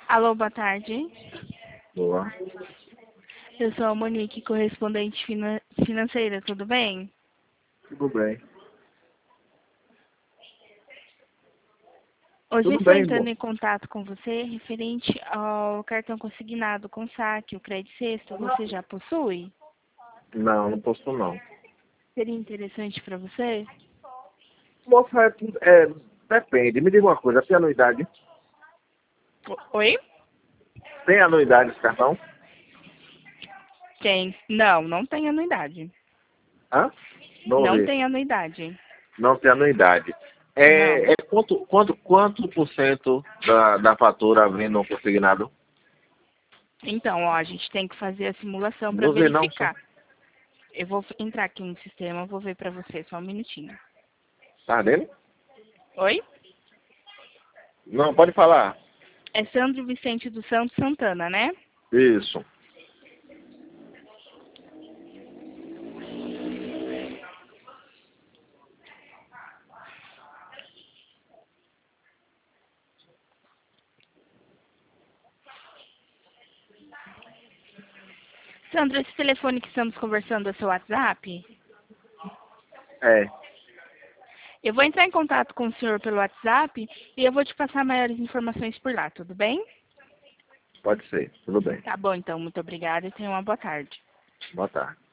Alô, boa tarde. Boa. Eu sou a Monique, correspondente financeira, tudo bem? Tudo bem. Hoje eu Tudo estou bem, entrando irmão. em contato com você referente ao cartão consignado com saque, o Crédito Sexto. Você já possui? Não, não posso não. Seria interessante para você? Moça, depende. Me diga uma coisa, tem anuidade? Oi? Tem anuidade esse cartão? Tem. Não, não tem anuidade. Hã? Não Não ouvi. tem anuidade. Não tem anuidade. Não. Quanto por cento da fatura vem no consignado? Então, ó, a gente tem que fazer a simulação para Não vê não, só. verificar. Eu vou entrar aqui no sistema, vou ver para você, só um minutinho. Tá dele? Oi? Não, pode falar. É Sandro Vicente dos Santos Santana, né? Isso. Sandro, esse telefone que estamos conversando é seu WhatsApp? É, Eu vou entrar em contato com o senhor pelo WhatsApp e eu vou te passar maiores informações por lá, tudo bem? pode ser. Tudo bem. Tá bom, então. Muito obrigada e tenha uma boa tarde. Boa tarde.